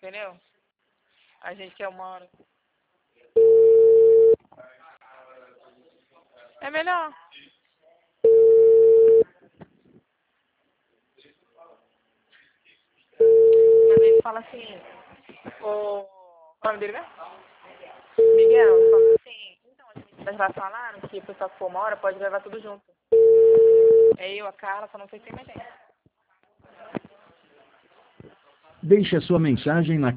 Entendeu? A gente quer uma hora. É melhor. Às vezes fala assim, o nome dele mesmo? Miguel, fala assim, então a gente já falaram que o pessoal que for uma hora pode levar tudo junto. É eu, a Carla, só não sei se tem mais gente. Deixe a sua mensagem na